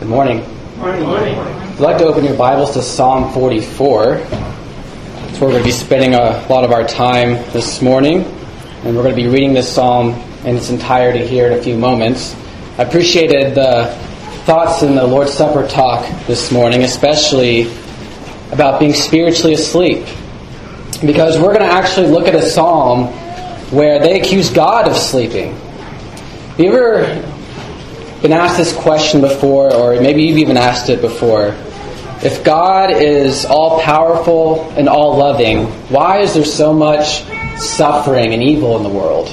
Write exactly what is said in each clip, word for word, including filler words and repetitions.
Good morning. Morning. Morning. If you'd like to open your Bibles to Psalm forty-four, that's where we're going to be spending a lot of our time this morning. And we're going to be reading this psalm in its entirety here in a few moments. I appreciated the thoughts in the Lord's Supper talk this morning, especially about being spiritually asleep. Because we're going to actually look at a psalm where they accuse God of sleeping. Have you ever been asked this question before, or maybe you've even asked it before? If God is all-powerful and all-loving, why is there so much suffering and evil in the world?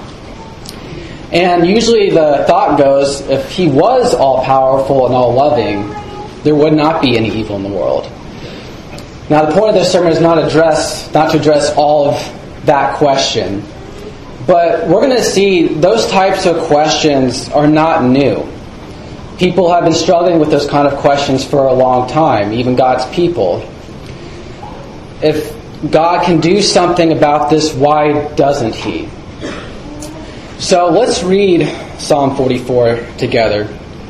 And usually the thought goes, if He was all-powerful and all-loving, there would not be any evil in the world. Now, the point of this sermon is not address, not to address all of that question. But we're going to see those types of questions are not new. People have been struggling with those kind of questions for a long time, even God's people. If God can do something about this, why doesn't He? So let's read Psalm forty-four together.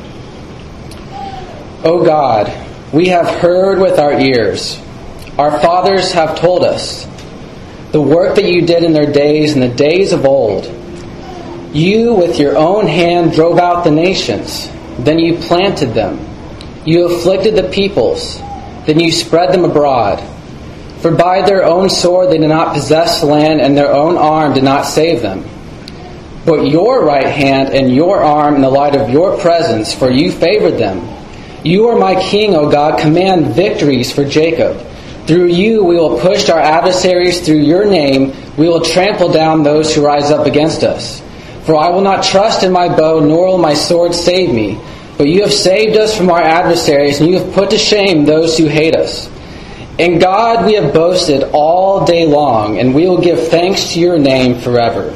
O God, we have heard with our ears. Our fathers have told us the work that you did in their days, in the days of old. You, with your own hand, drove out the nations. Then you planted them. You afflicted the peoples. Then you spread them abroad. For by their own sword they did not possess the land, and their own arm did not save them. But your right hand and your arm in the light of your presence, for you favored them. You are my king, O God. Command victories for Jacob. Through you we will push our adversaries. Through your name we will trample down those who rise up against us. For I will not trust in my bow, nor will my sword save me. But you have saved us from our adversaries, and you have put to shame those who hate us. In God we have boasted all day long, and we will give thanks to your name forever.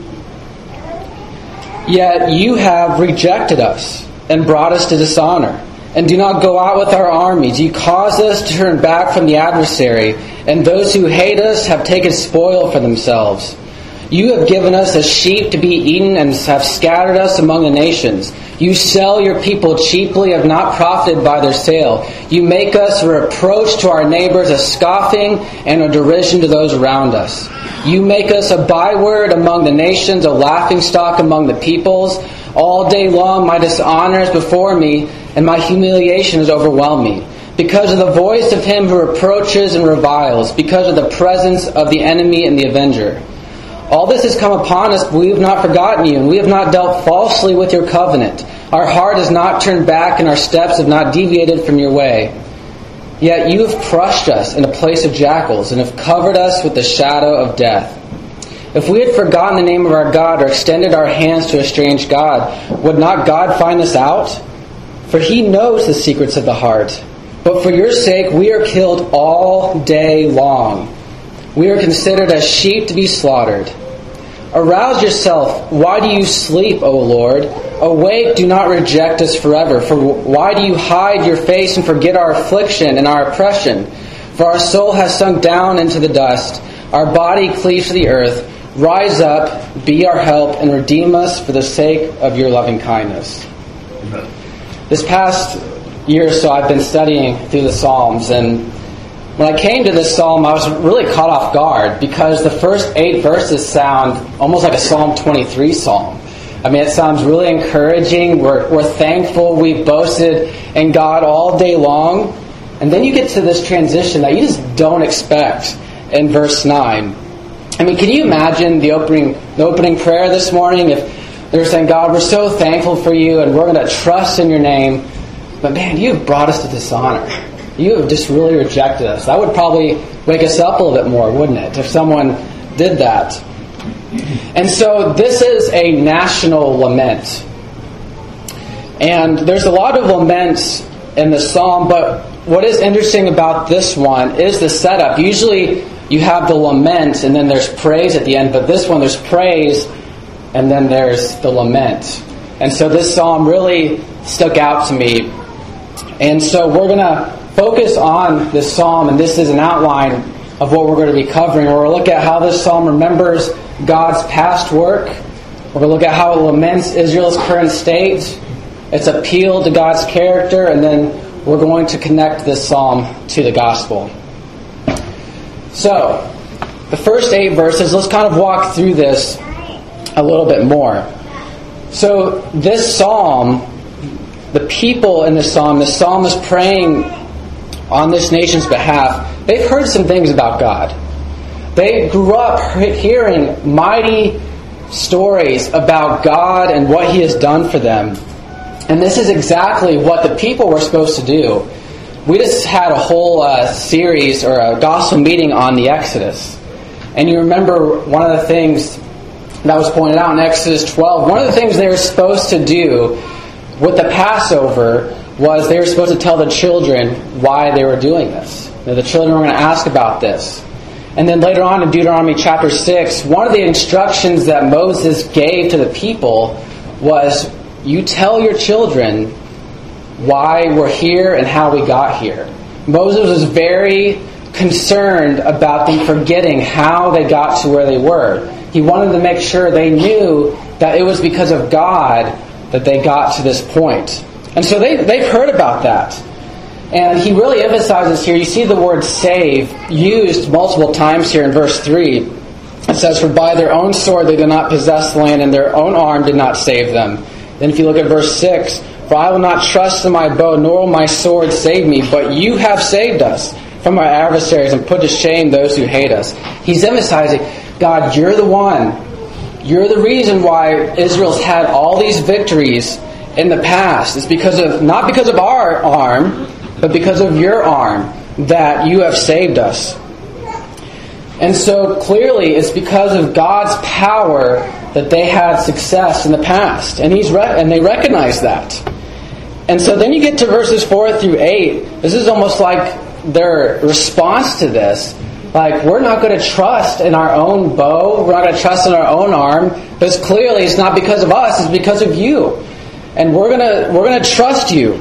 Yet you have rejected us and brought us to dishonor. And do not go out with our armies. You cause us to turn back from the adversary, and those who hate us have taken spoil for themselves. You have given us as sheep to be eaten, and have scattered us among the nations. You sell your people cheaply, have not profited by their sale. You make us a reproach to our neighbors, a scoffing and a derision to those around us. You make us a byword among the nations, a laughingstock among the peoples. All day long my dishonor is before me, and my humiliation has overwhelmed me. Because of the voice of him who reproaches and reviles, because of the presence of the enemy and the avenger. All this has come upon us, but we have not forgotten you, and we have not dealt falsely with your covenant. Our heart has not turned back, and our steps have not deviated from your way. Yet you have crushed us in a place of jackals, and have covered us with the shadow of death. If we had forgotten the name of our God, or extended our hands to a strange God, would not God find us out? For He knows the secrets of the heart. But for your sake we are killed all day long. We are considered as sheep to be slaughtered. Arouse yourself. Why do you sleep, O Lord? Awake, do not reject us forever. For why do you hide your face and forget our affliction and our oppression? For our soul has sunk down into the dust. Our body cleaves to the earth. Rise up, be our help, and redeem us for the sake of your loving kindness. This past year or so I've been studying through the Psalms, and when I came to this psalm I was really caught off guard because the first eight verses sound almost like a Psalm twenty-three psalm. I mean, it sounds really encouraging. We're, we're thankful. We've boasted in God all day long. And then you get to this transition that you just don't expect in verse nine. I mean, can you imagine the opening, the opening prayer this morning if they're saying, God, we're so thankful for you and we're going to trust in your name. But man, you have brought us to dishonor. You have just really rejected us. That would probably wake us up a little bit more, wouldn't it? If someone did that. And so this is a national lament. And there's a lot of laments in the psalm, but what is interesting about this one is the setup. Usually you have the lament and then there's praise at the end, but this one there's praise and then there's the lament. And so this psalm really stuck out to me. And so we're going to focus on this psalm, and this is an outline of what we're going to be covering. We're going to look at how this psalm remembers God's past work. We're going to look at how it laments Israel's current state. its appeal to God's character, and then we're going to connect this psalm to the gospel. So, the first eight verses, let's kind of walk through this a little bit more. So, this psalm, the people in this psalm, the psalmist praying on this nation's behalf, they've heard some things about God. They grew up hearing mighty stories about God and what He has done for them. And this is exactly what the people were supposed to do. We just had a whole uh, series or a gospel meeting on the Exodus. And you remember one of the things that was pointed out in Exodus twelve, one of the things they were supposed to do with the Passover was they were supposed to tell the children why they were doing this. Now, the children were going to ask about this. And then later on in Deuteronomy chapter six, one of the instructions that Moses gave to the people was, you tell your children why we're here and how we got here. Moses was very concerned about them forgetting how they got to where they were. He wanted to make sure they knew that it was because of God that they got to this point. And so they, they've heard about that. And he really emphasizes here, you see the word save used multiple times here in verse three. It says, for by their own sword they did not possess the land, and their own arm did not save them. Then if you look at verse six, for I will not trust in my bow, nor will my sword save me, but you have saved us from our adversaries and put to shame those who hate us. He's emphasizing, God, you're the one. You're the reason why Israel's had all these victories in the past. It's because of, not because of our arm, but because of your arm that you have saved us. And so clearly it's because of God's power that they had success in the past. And he's re- and they recognize that. And so then you get to verses four through eight. This is almost like their response to this. Like, we're not going to trust in our own bow. We're not going to trust in our own arm. Because clearly it's not because of us. It's because of you. And we're going to we're going to trust you.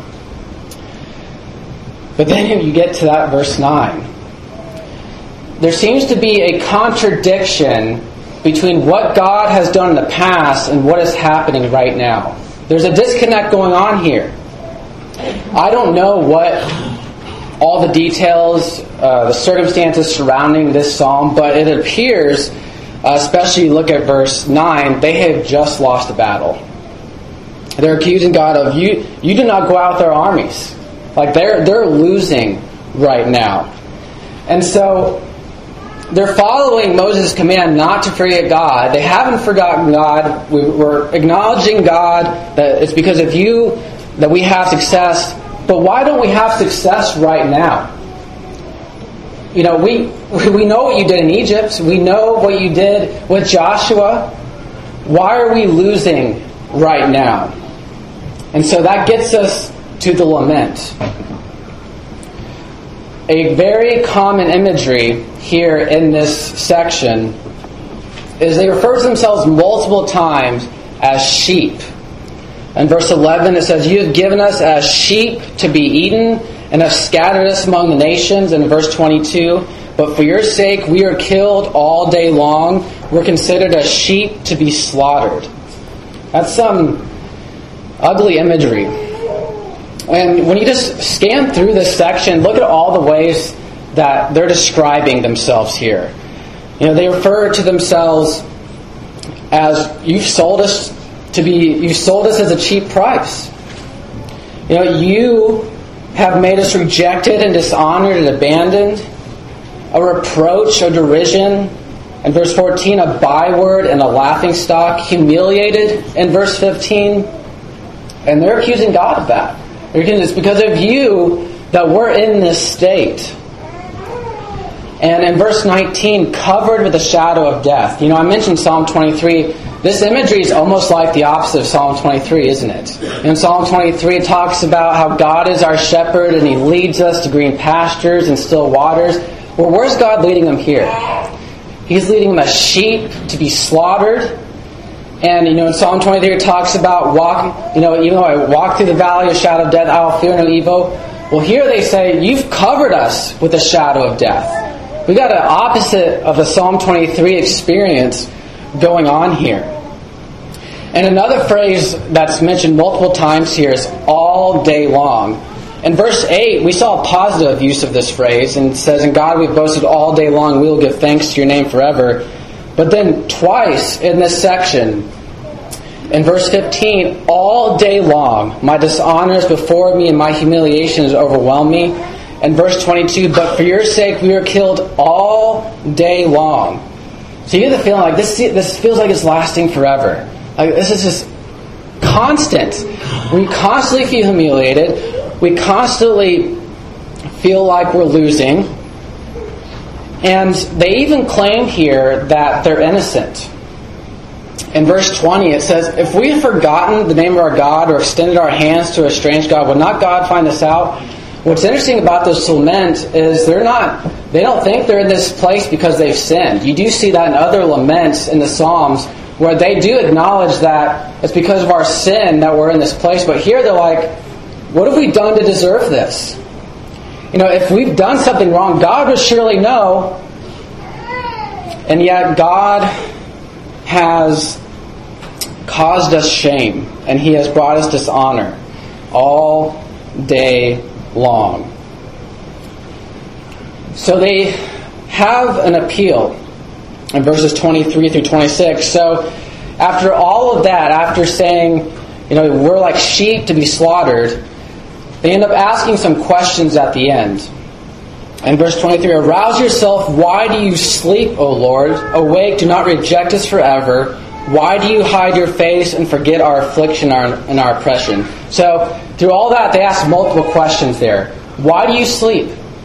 But then you get to that verse nine. There seems to be a contradiction between what God has done in the past and what is happening right now. There's a disconnect going on here. I don't know what all the details, uh, the circumstances surrounding this psalm, but it appears, uh, especially look at verse nine, they have just lost a battle. They're accusing God of, you you did not go out with our armies. Like, they're they're losing right now. And so they're following Moses' command not to forget God. They haven't forgotten God. We, we're acknowledging God, that it's because of you that we have success. But why don't we have success right now? You know, we we know what you did in Egypt. We know what you did with Joshua. Why are we losing right now? And so that gets us to the lament. A very common imagery here in this section is they refer to themselves multiple times as sheep. In verse eleven it says, you have given us as sheep to be eaten and have scattered us among the nations. And in verse twenty-two, but for your sake we are killed all day long. We're considered as sheep to be slaughtered. That's some ugly imagery. And when you just scan through this section, look at all the ways that they're describing themselves here. You know, they refer to themselves as, you've sold us to be, you sold us as a cheap price. You know, you have made us rejected and dishonored and abandoned, a reproach, a derision. In verse fourteen, a byword and a laughingstock, humiliated in verse fifteen. And they're accusing God of that. It's because of you that we're in this state. And in verse nineteen, covered with the shadow of death. You know, I mentioned Psalm twenty-three. This imagery is almost like the opposite of Psalm twenty-three, isn't it? In Psalm twenty-three, it talks about how God is our shepherd and He leads us to green pastures and still waters. Well, where's God leading them here? He's leading them as sheep to be slaughtered. And, you know, in Psalm twenty-three, it talks about walking, you know, even though I walk through the valley of shadow of death, I will fear no evil. Well, here they say, you've covered us with the shadow of death. We got an opposite of the Psalm twenty-three experience going on here. And another phrase that's mentioned multiple times here is all day long. In verse eight, we saw a positive use of this phrase, and it says, "In God we've boasted all day long, we will give thanks to your name forever." But then twice in this section, in verse fifteen, "All day long my dishonor is before me and my humiliation has overwhelmed me." And verse twenty-two, "But for your sake we are killed all day long." So you get the feeling like this, this feels like it's lasting forever. Like this is just constant. We constantly feel humiliated. We constantly feel like we're losing. And they even claim here that they're innocent. In verse twenty it says, "If we have forgotten the name of our God or extended our hands to a strange God, will not God find us out?" What's interesting about this lament is they're not, they don't think they're in this place because they've sinned. You do see that in other laments in the Psalms where they do acknowledge that it's because of our sin that we're in this place. But here they're like, what have we done to deserve this? You know, if we've done something wrong, God would surely know. And yet God has caused us shame, and He has brought us dishonor all day long. So they have an appeal in verses twenty-three through twenty-six. So after all of that, after saying, you know, we're like sheep to be slaughtered, they end up asking some questions at the end. In verse twenty-three, "Arouse yourself, why do you sleep, O Lord? Awake, do not reject us forever. Why do you hide your face and forget our affliction and our oppression?" So through all that, they ask multiple questions there. Why do you sleep?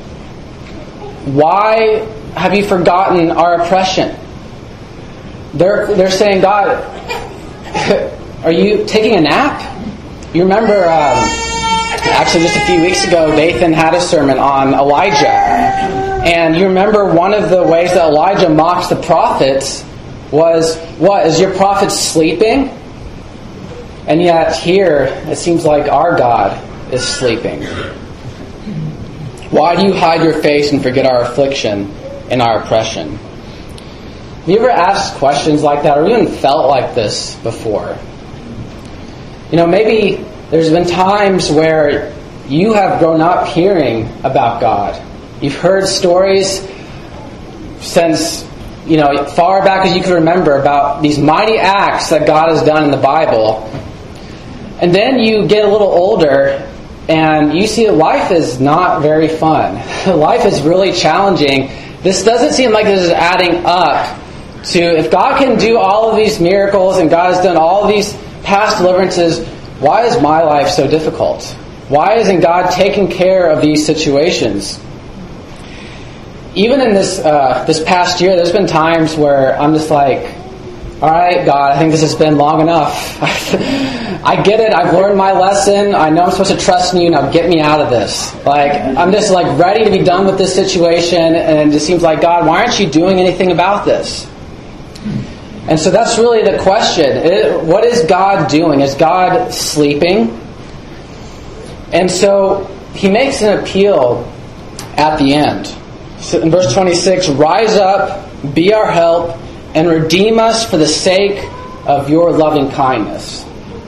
Why have you forgotten our oppression? They're, they're saying, God, are you taking a nap? You remember, um, actually just a few weeks ago, Nathan had a sermon on Elijah. And you remember one of the ways that Elijah mocks the prophets was, what, is your prophet sleeping? And yet here, it seems like our God is sleeping. Why do you hide your face and forget our affliction and our oppression? Have you ever asked questions like that, or even felt like this before? You know, maybe there's been times where you have grown up hearing about God. You've heard stories since, you know, far back as you can remember about these mighty acts that God has done in the Bible. And then you get a little older and you see that life is not very fun. Life is really challenging. This doesn't seem like this is adding up to, if God can do all of these miracles and God has done all of these past deliverances, why is my life so difficult? Why isn't God taking care of these situations? Even in this uh, this past year, there's been times where I'm just like, all right, God, I think this has been long enough. I get it. I've learned my lesson. I know I'm supposed to trust in you. Now get me out of this. Like, I'm just like ready to be done with this situation. And it seems like, God, why aren't you doing anything about this? And so that's really the question. It, what is God doing? Is God sleeping? And so He makes an appeal at the end. So in verse twenty-six, "Rise up, be our help, and redeem us for the sake of your loving kindness."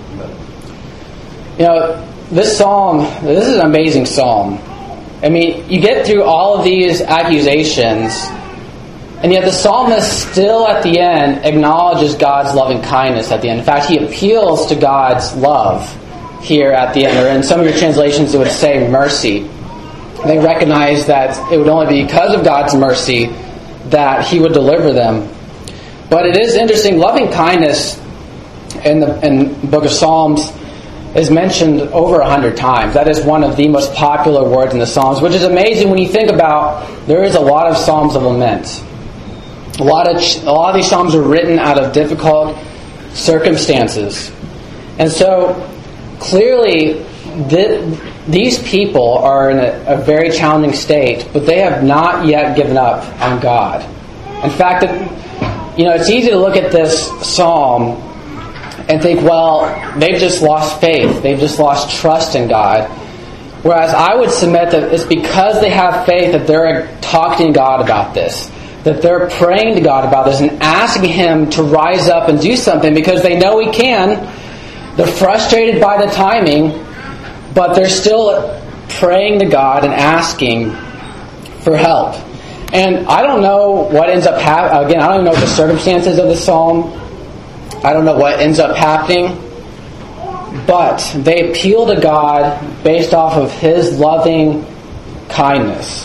You know, this psalm, this is an amazing psalm. I mean, you get through all of these accusations, and yet the psalmist still at the end acknowledges God's loving kindness at the end. In fact, he appeals to God's love here at the end. Or in some of your translations it would say mercy. They recognize that it would only be because of God's mercy that He would deliver them. But it is interesting, loving kindness in the, in the book of Psalms is mentioned over a hundred times. That is one of the most popular words in the Psalms, which is amazing when you think about there is a lot of Psalms of lament. A lot of a lot of these Psalms are written out of difficult circumstances. And so clearly th- these people are in a, a very challenging state, but they have not yet given up on God. In fact, it, you know, it's easy to look at this psalm and think, well, they've just lost faith. They've just lost trust in God. Whereas I would submit that it's because they have faith that they're talking to God about this. that they're praying to God about this and asking Him to rise up and do something because they know He can. They're frustrated by the timing, but they're still praying to God and asking for help. And I don't know what ends up happening. Again, I don't even know what the circumstances of the psalm. I don't know what ends up happening. But they appeal to God based off of His loving kindness.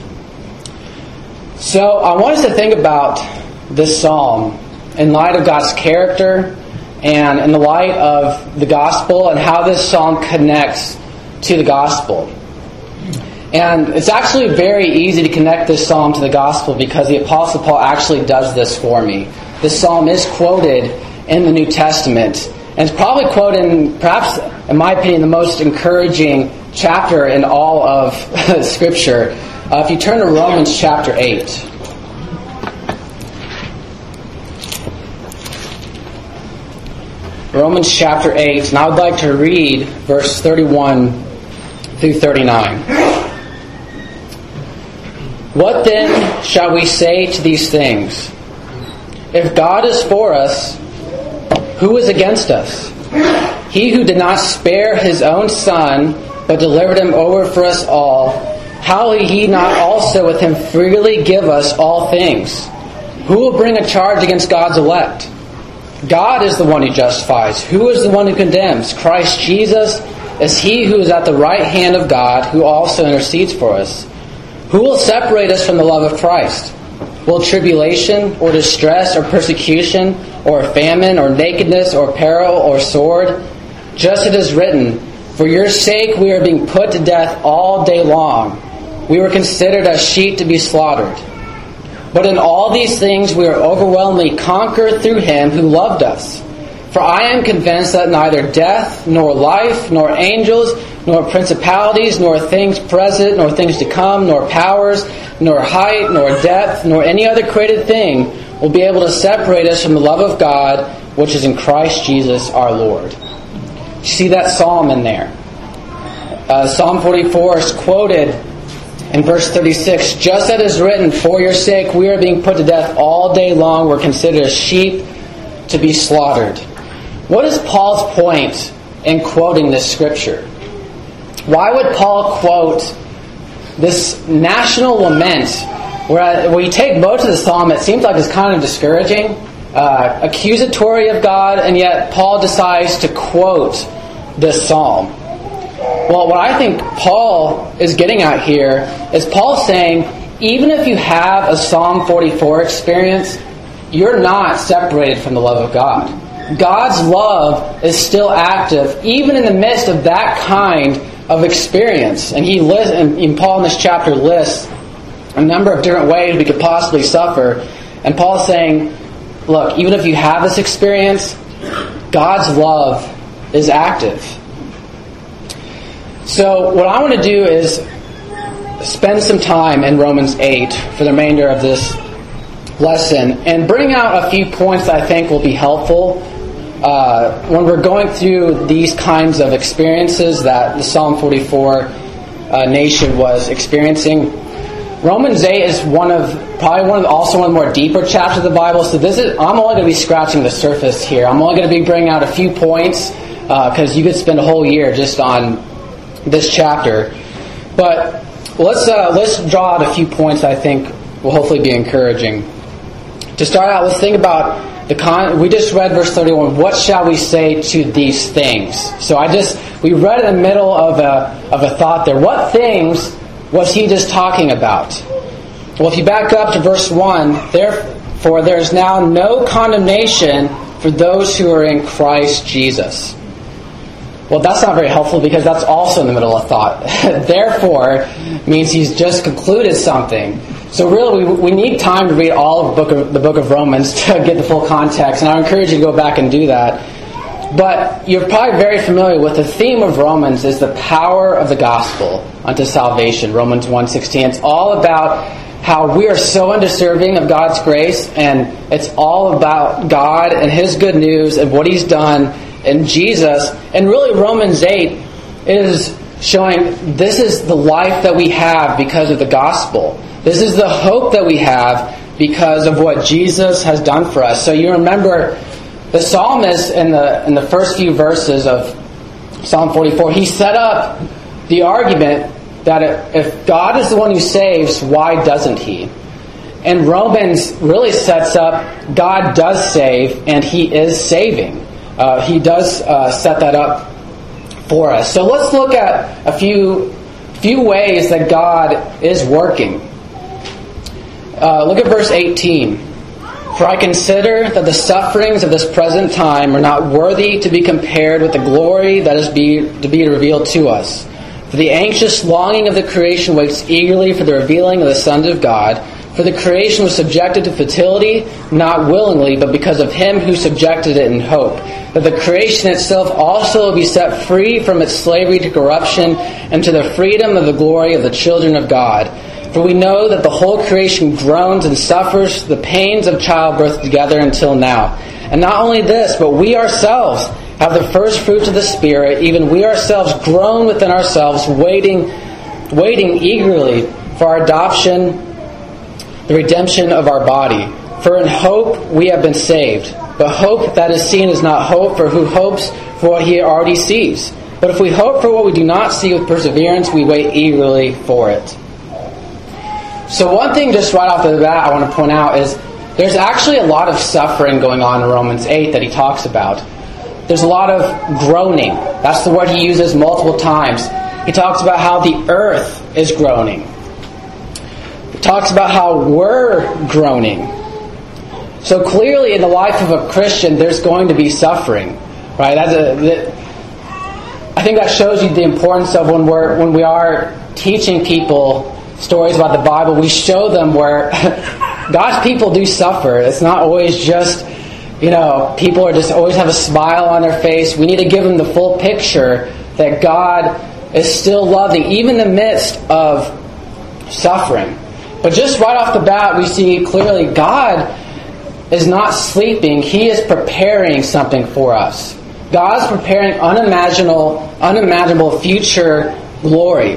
So I want us to think about this psalm in light of God's character and in the light of the gospel and how this psalm connects to the gospel. And it's actually very easy to connect this psalm to the gospel because the Apostle Paul actually does this for me. This psalm is quoted in the New Testament. And it's probably quoted in, perhaps, in my opinion, the most encouraging chapter in all of Scripture. Uh, if you turn to Romans chapter eight. Romans chapter eight, and I would like to read verse thirty-one through thirty-nine. What then shall we say to these things? If God is for us, who is against us? He who did not spare His own Son, but delivered Him over for us all, how will He not also with Him freely give us all things? Who will bring a charge against God's elect? God is the one who justifies. Who is the one who condemns? Christ Jesus is He who is at the right hand of God, who also intercedes for us. Who will separate us from the love of Christ? Will tribulation, or distress, or persecution, or famine, or nakedness, or peril, or sword? Just as it is written, for your sake we are being put to death all day long. We were considered as sheep to be slaughtered. But in all these things we are overwhelmingly conquered through Him who loved us. For I am convinced that neither death, nor life, nor angels, nor principalities, nor things present, nor things to come, nor powers, nor height, nor depth, nor any other created thing will be able to separate us from the love of God, which is in Christ Jesus our Lord. You see that psalm in there. Uh, Psalm forty-four is quoted in verse thirty-six, just as it is written, for your sake we are being put to death all day long. We're considered as sheep to be slaughtered. What is Paul's point in quoting this scripture? Why would Paul quote this national lament where when you take most of the psalm, it seems like it's kind of discouraging, uh, accusatory of God, and yet Paul decides to quote this psalm? Well, what I think Paul is getting at here is Paul saying, even if you have a Psalm forty-four experience, you're not separated from the love of God. God's love is still active, even in the midst of that kind of experience. And he lists, and Paul in this chapter lists a number of different ways we could possibly suffer. And Paul's saying, look, even if you have this experience, God's love is active. So what I want to do is spend some time in Romans eight for the remainder of this lesson and bring out a few points that I think will be helpful uh, when we're going through these kinds of experiences that the Psalm forty-four uh, nation was experiencing. Romans eight is one of probably one of the, also one of the more deeper chapters of the Bible. So this is I'm only going to be scratching the surface here. I'm only going to be bringing out a few points because uh, you could spend a whole year just on this chapter. But let's uh, let's draw out a few points I think will hopefully be encouraging. To start out, let's think about the con. We just read verse thirty-one. What shall we say to these things? So I just we read in the middle of a of a thought there. What things was he just talking about? Well, if you back up to verse one, therefore there is now no condemnation for those who are in Christ Jesus. Well, that's not very helpful because that's also in the middle of thought. Therefore means he's just concluded something. So really, we, we need time to read all of the book of, the book of Romans to get the full context, and I encourage you to go back and do that. But you're probably very familiar with the theme of Romans is the power of the gospel unto salvation. Romans one sixteen. It's all about how we are so undeserving of God's grace, and it's all about God and His good news and what He's done in Jesus. And really Romans eight is showing this is the life that we have because of the gospel. This is the hope that we have because of what Jesus has done for us. So you remember the psalmist in the in the first few verses of Psalm forty-four, he set up the argument that if God is the one who saves, why doesn't he? And Romans really sets up God does save, and he is saving. Uh, he does uh, set that up for us. So let's look at a few few ways that God is working. Uh, look at verse eighteen. For I consider that the sufferings of this present time are not worthy to be compared with the glory that is be, to be revealed to us. For the anxious longing of the creation waits eagerly for the revealing of the sons of God. For the creation was subjected to futility, not willingly, but because of him who subjected it in hope, that the creation itself also will be set free from its slavery to corruption and to the freedom of the glory of the children of God. For we know that the whole creation groans and suffers the pains of childbirth together until now. And not only this, but we ourselves have the first fruits of the Spirit, even we ourselves groan within ourselves, waiting, waiting eagerly for our adoption, the redemption of our body. For in hope we have been saved. But hope that is seen is not hope, for who hopes for what he already sees? But if we hope for what we do not see with perseverance, we wait eagerly for it. So one thing just right off the bat I want to point out is there's actually a lot of suffering going on in Romans eight that he talks about. There's a lot of groaning. That's the word he uses multiple times. He talks about how the earth is groaning. He talks about how we're groaning. So clearly in the life of a Christian, there's going to be suffering. Right? That's a, that, I think that shows you the importance of when we're when we are teaching people stories about the Bible, we show them where God's people do suffer. It's not always just, you know, people are just always have a smile on their face. We need to give them the full picture that God is still loving, even in the midst of suffering. But just right off the bat, we see clearly God is not sleeping. He is preparing something for us. God is preparing unimaginable, unimaginable future glory.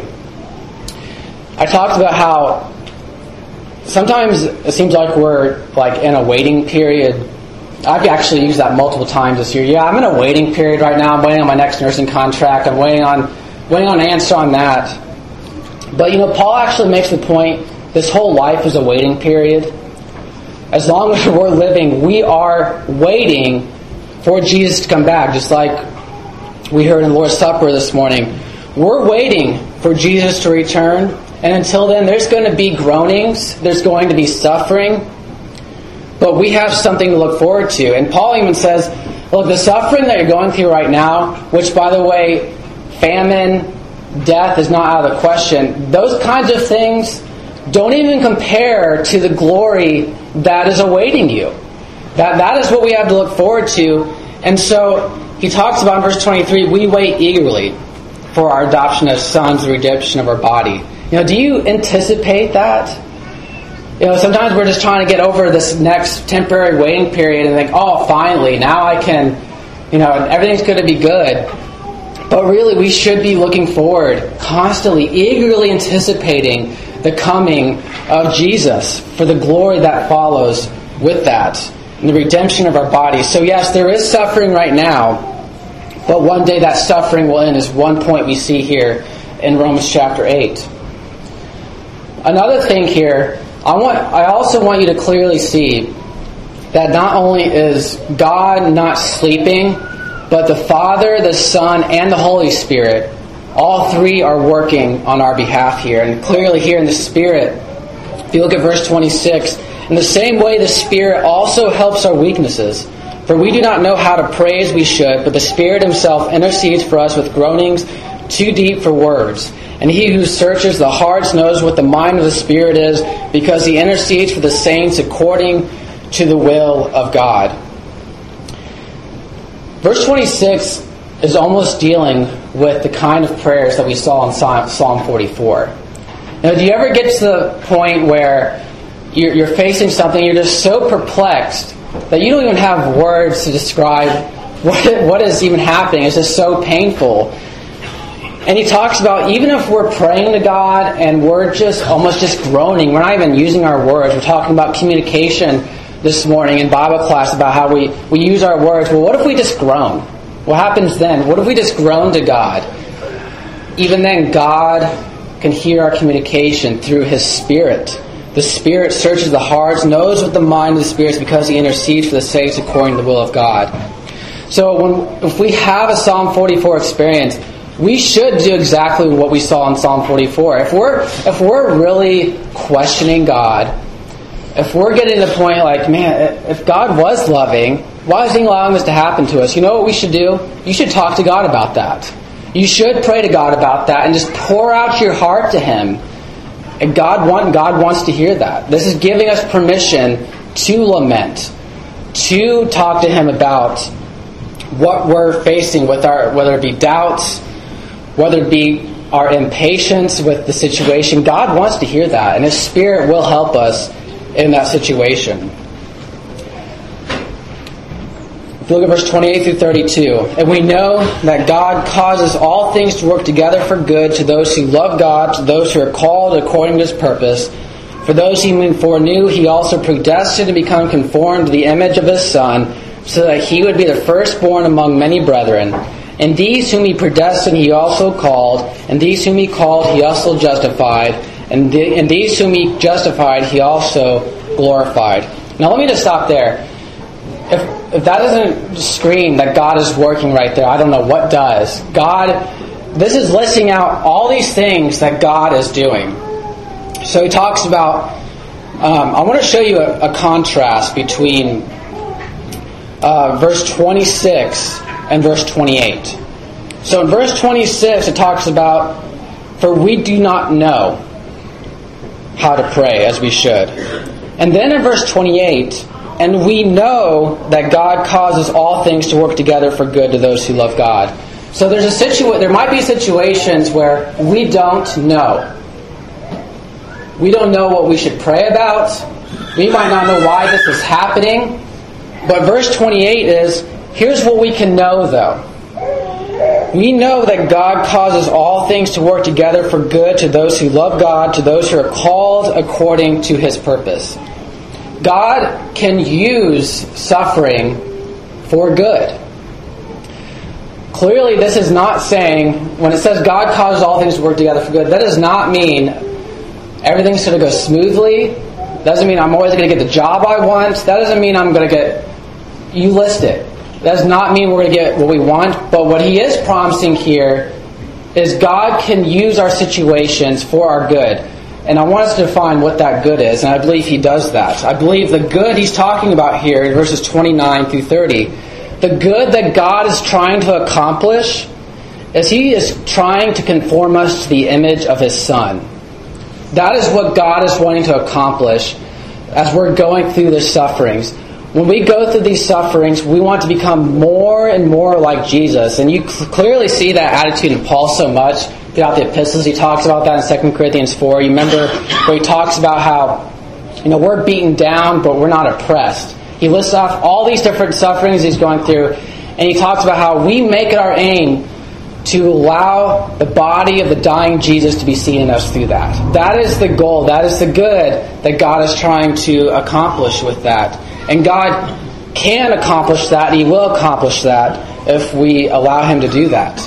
I talked about how sometimes it seems like we're like in a waiting period. I've actually used that multiple times this year. Yeah, I'm in a waiting period right now. I'm waiting on my next nursing contract. I'm waiting on waiting on an answer on that. But you know, Paul actually makes the point, this whole life is a waiting period. As long as we're living, we are waiting for Jesus to come back, just like we heard in Lord's Supper this morning. We're waiting for Jesus to return. And until then, there's going to be groanings. There's going to be suffering. But we have something to look forward to. And Paul even says, look, the suffering that you're going through right now, which, by the way, famine, death is not out of the question. Those kinds of things don't even compare to the glory that is awaiting you. That That is what we have to look forward to. And so he talks about in verse twenty-three, we wait eagerly for our adoption as sons, the redemption of our body. You know, do you anticipate that? You know, sometimes we're just trying to get over this next temporary waiting period and think, oh, finally, now I can, you know, everything's going to be good. But really, we should be looking forward, constantly, eagerly anticipating the coming of Jesus for the glory that follows with that and the redemption of our bodies. So yes, there is suffering right now, but one day that suffering will end is one point we see here in Romans chapter eight. Another thing here, I want I also want you to clearly see that not only is God not sleeping, but the Father, the Son, and the Holy Spirit, all three are working on our behalf here. And clearly here in the Spirit, if you look at verse twenty-six, in the same way the Spirit also helps our weaknesses. For we do not know how to pray as we should, but the Spirit Himself intercedes for us with groanings too deep for words. And He who searches the hearts knows what the mind of the Spirit is, because He intercedes for the saints according to the will of God. Verse twenty-six is almost dealing with the kind of prayers that we saw in Psalm forty-four. Now, do you ever get to the point where you're, you're facing something, you're just so perplexed that you don't even have words to describe what, what is even happening? It's just so painful. And he talks about even if we're praying to God and we're just almost just groaning, we're not even using our words. We're talking about communication this morning in Bible class about how we, we use our words. Well, what if we just groan? What happens then? What if we just groan to God? Even then, God can hear our communication through His Spirit. The Spirit searches the hearts, knows what the mind of the Spirit is because He intercedes for the saints according to the will of God. So when, if we have a Psalm forty-four experience, we should do exactly what we saw in Psalm forty-four. If we're if we're really questioning God, if we're getting to the point like, man, if God was loving, why is He allowing this to happen to us? You know what we should do? You should talk to God about that. You should pray to God about that and just pour out your heart to Him. And God want God wants to hear that. This is giving us permission to lament, to talk to Him about what we're facing with our, whether it be doubts, whether it be our impatience with the situation. God wants to hear that, and His Spirit will help us in that situation. If you look at verse twenty-eight through thirty-two, and we know that God causes all things to work together for good to those who love God, to those who are called according to His purpose. For those He foreknew, He also predestined to become conformed to the image of His Son, so that He would be the firstborn among many brethren. And these whom He predestined, He also called. And these whom He called, He also justified. And, the, and these whom He justified, He also glorified. Now let me just stop there. If, if that doesn't scream that God is working right there, I don't know what does. God, this is listing out all these things that God is doing. So He talks about, um, I want to show you a, a contrast between uh, verse twenty-six and verse twenty-eight. So in verse twenty-six it talks about, for we do not know how to pray as we should. And then in verse twenty-eight, and we know that God causes all things to work together for good to those who love God. So there's a situa- there might be situations where we don't know. We don't know what we should pray about. We might not know why this is happening. But verse twenty-eight is, here's what we can know though. We know that God causes all things to work together for good to those who love God, to those who are called according to His purpose. God can use suffering for good. Clearly, this is not saying, when it says God causes all things to work together for good, that does not mean everything's going to go smoothly. That doesn't mean I'm always going to get the job I want. That doesn't mean I'm going to get, you list it. That does not mean we're going to get what we want. But what He is promising here is God can use our situations for our good. And I want us to define what that good is, and I believe He does that. I believe the good He's talking about here in verses twenty-nine through thirty, the good that God is trying to accomplish is He is trying to conform us to the image of His Son. That is what God is wanting to accomplish as we're going through the sufferings. When we go through these sufferings, we want to become more and more like Jesus. And you cl- clearly see that attitude in Paul so much throughout the epistles. He talks about that in Second Corinthians four. You remember where he talks about how, you know, we're beaten down, but we're not oppressed. He lists off all these different sufferings he's going through, and he talks about how we make it our aim to allow the body of the dying Jesus to be seen in us through that. That is the goal. That is the good that God is trying to accomplish with that. And God can accomplish that, and He will accomplish that if we allow Him to do that.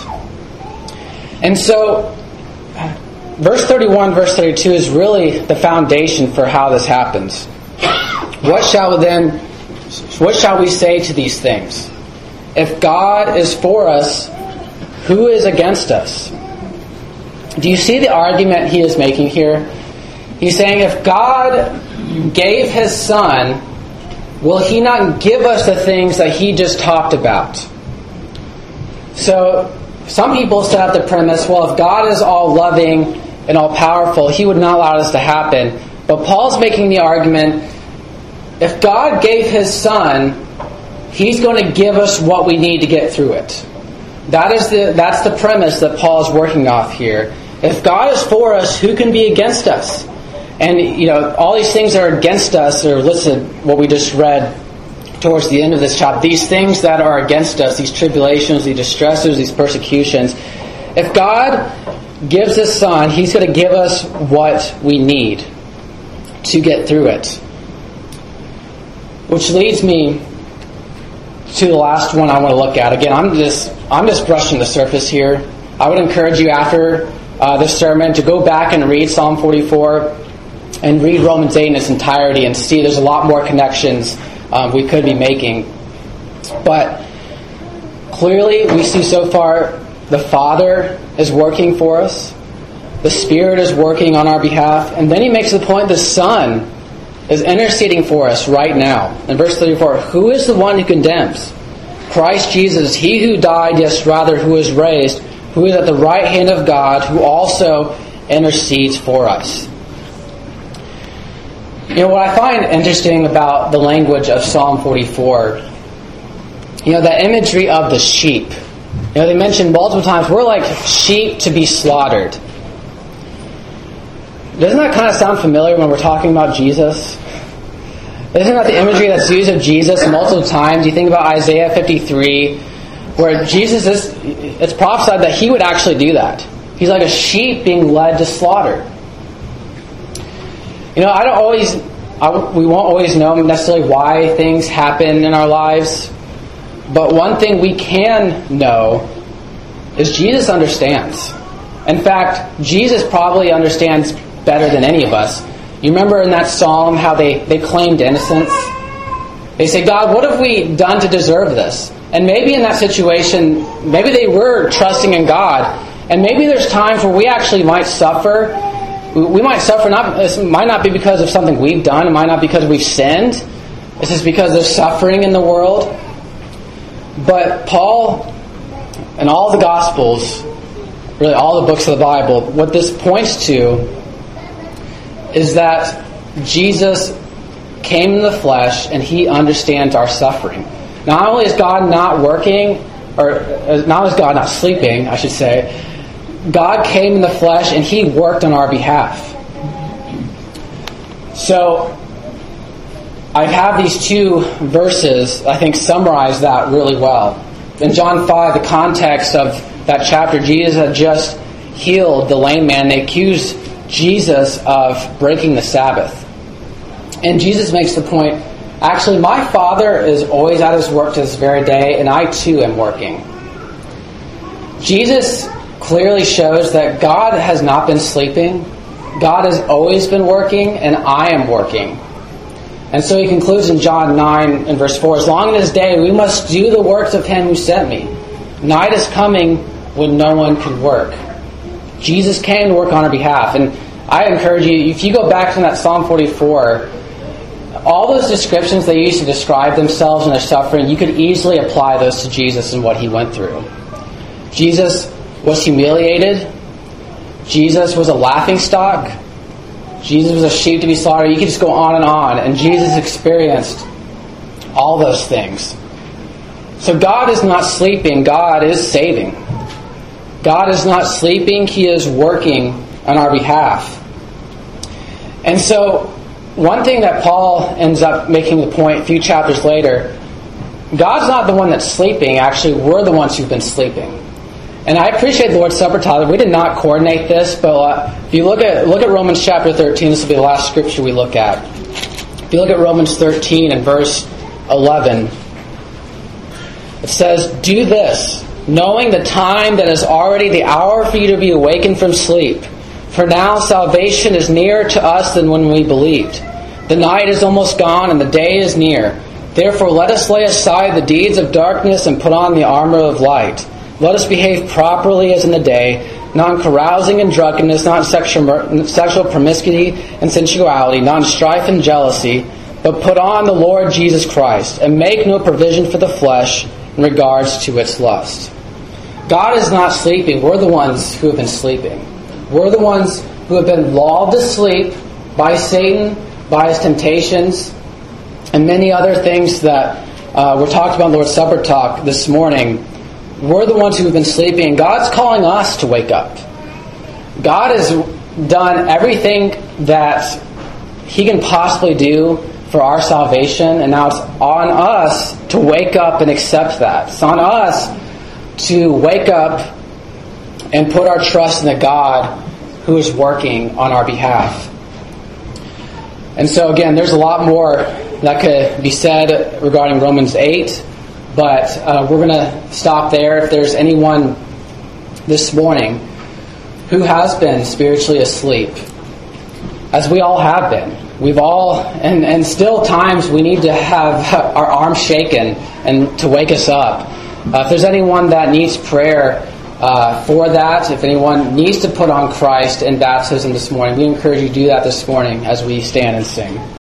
And so, verse thirty-one, verse thirty-two is really the foundation for how this happens. What shall then, what shall we say to these things? If God is for us, who is against us? Do you see the argument he is making here? He's saying if God gave His Son, will He not give us the things that He just talked about? So, some people set up the premise, well, if God is all loving and all powerful, He would not allow this to happen. But Paul's making the argument, if God gave His Son, He's going to give us what we need to get through it. That is the that's the premise that Paul is working off here. If God is for us, who can be against us? And, you know, all these things that are against us are listed, what we just read towards the end of this chapter. These things that are against us, these tribulations, these distresses, these persecutions. if God gives His Son, He's going to give us what we need to get through it. Which leads me to the last one I want to look at. Again, I'm just I'm just brushing the surface here. I would encourage you after uh, this sermon to go back and read Psalm forty-four and read Romans eight in its entirety and see there's a lot more connections um, we could be making. But clearly we see so far the Father is working for us. The Spirit is working on our behalf. And then he makes the point the Son is interceding for us right now. In verse thirty-four, who is the one who condemns? Christ Jesus, He who died, yes, rather, who is raised, who is at the right hand of God, who also intercedes for us. You know, what I find interesting about the language of Psalm forty-four, you know, that imagery of the sheep. You know, they mention multiple times, we're like sheep to be slaughtered. Doesn't that kind of sound familiar when we're talking about Jesus? Isn't that the imagery that's used of Jesus multiple times? You think about Isaiah fifty-three, where Jesus is, it's prophesied that He would actually do that. He's like a sheep being led to slaughter. You know, I don't always, I, we won't always know necessarily why things happen in our lives, but one thing we can know is Jesus understands. In fact, Jesus probably understands better than any of us. You remember in that psalm how they, they claimed innocence? They say, God, what have we done to deserve this? And maybe in that situation, maybe they were trusting in God. And maybe there's times where we actually might suffer. We might suffer, not, it might not be because of something we've done. It might not be because we've sinned. It's just because there's suffering in the world. But Paul and all the Gospels, really all the books of the Bible, what this points to is that Jesus came in the flesh and He understands our suffering. Not only is God not working, or not only is God not sleeping, I should say, God came in the flesh and He worked on our behalf. So, I have these two verses, I think, summarize that really well. In John five, the context of that chapter, Jesus had just healed the lame man. They accused Jesus of breaking the Sabbath. And Jesus makes the point, actually, my Father is always at His work to this very day, and I too am working. Jesus clearly shows that God has not been sleeping. God has always been working, and I am working. And so he concludes in John nine and verse four, as long as it is day, we must do the works of Him who sent me. Night is coming when no one can work. Jesus came to work on our behalf. And I encourage you, if you go back to that Psalm forty-four, all those descriptions they used to describe themselves and their suffering, you could easily apply those to Jesus and what He went through. Jesus was humiliated. Jesus was a laughingstock. Jesus was a sheep to be slaughtered. You could just go on and on. And Jesus experienced all those things. So God is not sleeping. God is saving. God is not sleeping. He is working on our behalf. And so, one thing that Paul ends up making the point a few chapters later, God's not the one that's sleeping. Actually, we're the ones who've been sleeping. And I appreciate the Lord's Supper, Tyler. We did not coordinate this, but uh, if you look at look at Romans chapter thirteen, this will be the last scripture we look at. If you look at Romans thirteen and verse eleven, it says, "Do this, knowing the time that is already the hour for you to be awakened from sleep. For now salvation is nearer to us than when we believed. The night is almost gone and the day is near. Therefore let us lay aside the deeds of darkness and put on the armor of light. Let us behave properly as in the day, not in carousing and drunkenness, not in sexual, sexual promiscuity and sensuality, not in strife and jealousy, but put on the Lord Jesus Christ, and make no provision for the flesh in regards to its lust." God is not sleeping. We're the ones who have been sleeping. We're the ones who have been lulled to sleep by Satan, by his temptations, and many other things that uh, were talked about in the Lord's Supper talk this morning. We're the ones who have been sleeping. God's calling us to wake up. God has done everything that He can possibly do for our salvation, and now it's on us to wake up and accept that. It's on us to wake up and put our trust in the God who is working on our behalf. And so again, there's a lot more that could be said regarding Romans eight, but uh, we're going to stop there. If there's anyone this morning who has been spiritually asleep, as we all have been, we've all, and, and still times we need to have our arms shaken and to wake us up. Uh, if there's anyone that needs prayer uh, for that, if anyone needs to put on Christ in baptism this morning, we encourage you to do that this morning as we stand and sing.